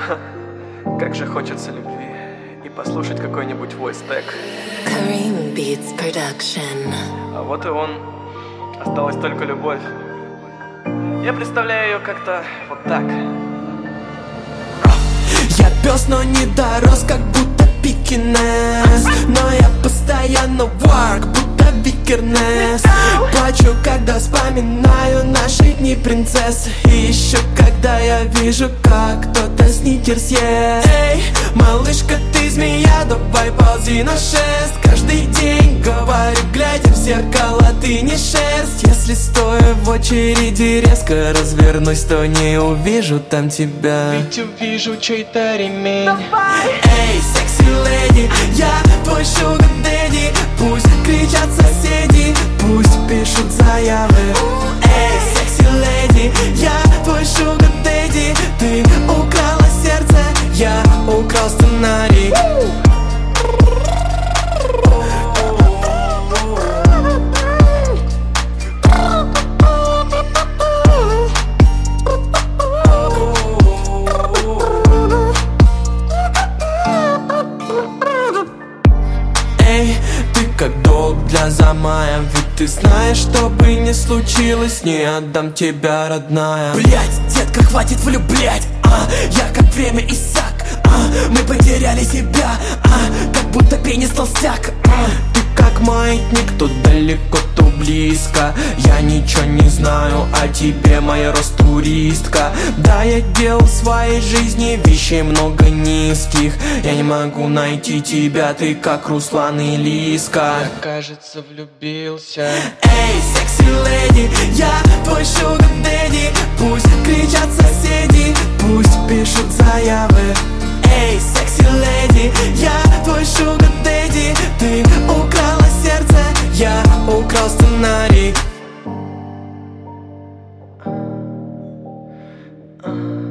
Как же хочется любви и послушать какой-нибудь voice tag. Kareem Beats Production. А вот и он. Осталась только любовь. Я представляю ее как-то вот так. Я пес, но не дорос, как будто пикинес. Но я постоянно work, будто викернес. Плачу, когда вспоминаю наши дни принцессы. И еще когда я вижу, как кто-то сникерс ест. Эй, малышка, ты змея, давай ползи на шест. Каждый день говорю, глядя в зеркало, ты не шерсть. Если стоя в очереди резко развернусь, то не увижу там тебя, ведь увижу чей-то ремень. Эй, секси леди, я твой шугар дэдди. Пусть кричат соседи, пусть пишут заявы. Эй, секси леди, я твой шугар дэдди. Ты украла сердце, я украл сценарий. Эй, ты как долг для замая. Ведь ты знаешь, что бы ни случилось, не отдам тебя, родная. Блять, детка, хватит влюблять. Я как время иссяк. Мы потеряли себя, как будто пенис толстяк. Ты как маятник, то далеко, то близко. Я ничего не знаю о тебе, моя Ростуристка. Да, я делал в своей жизни вещей много низких. Я не могу найти тебя, ты как Руслан и Лиска. Я, кажется, влюбился. Эй, секси леди, я твой шугар дэдди. Пусть кричат соседи, пусть пишут заявы. Эй, секси леди, я твой шугар дэдди. Ты украла сердце, я украл сценарий.